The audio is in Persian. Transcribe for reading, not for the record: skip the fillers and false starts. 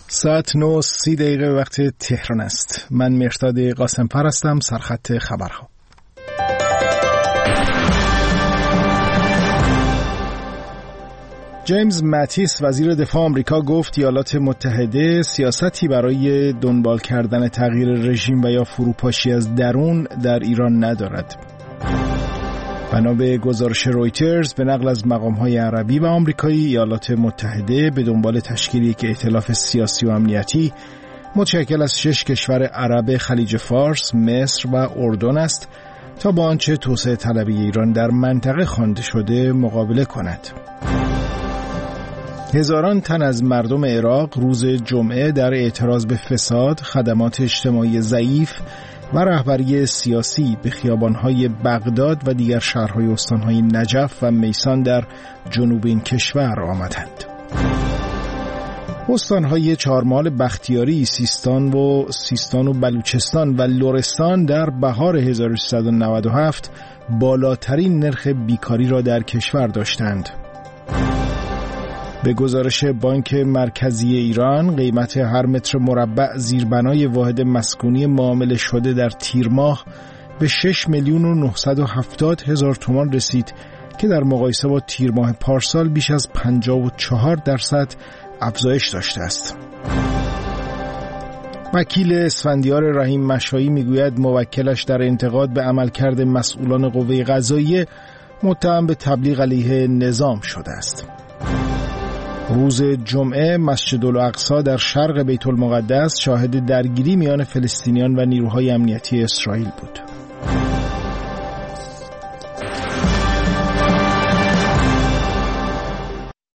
ساعت 9:30 وقت تهران است. من مهرداد قاسم‌فر هستم. سرخط خبرها. جیمز ماتیس وزیر دفاع آمریکا گفت ایالات متحده سیاستی برای دنبال کردن تغییر رژیم و یا فروپاشی از درون در ایران ندارد. بنا به گزارش رویترز به نقل از مقام‌های عربی و آمریکایی، ایالات متحده به دنبال تشکیل یک ائتلاف سیاسی و امنیتی متشکل از 6 کشور عرب خلیج فارس، مصر و اردن است تا با آنچه توسعه طلبی ایران در منطقه خوانده شده مقابله کند. هزاران تن از مردم عراق روز جمعه در اعتراض به فساد، خدمات اجتماعی ضعیف و رهبری سیاسی به خیابان‌های بغداد و دیگر شهرهای استان‌های نجف و میسان در جنوب این کشور آمدند. استان‌های چهارمحال بختیاری، سیستان و بلوچستان و لرستان در بهار 1397 بالاترین نرخ بیکاری را در کشور داشتند. به گزارش بانک مرکزی ایران، قیمت هر متر مربع زیربنای واحد مسکونی معامله شده در تیر ماه به 6,970,000 تومان رسید که در مقایسه با تیر ماه پارسال بیش از 54% افزایش داشته است. وکیل اسفندیار رحیم مشایی میگوید موکلش در انتقاد به عملکرد مسئولان قوه قضاییه متهم به تبلیغ علیه نظام شده است. روز جمعه مسجد الاقصی در شرق بیت المقدس شاهد درگیری میان فلسطینیان و نیروهای امنیتی اسرائیل بود.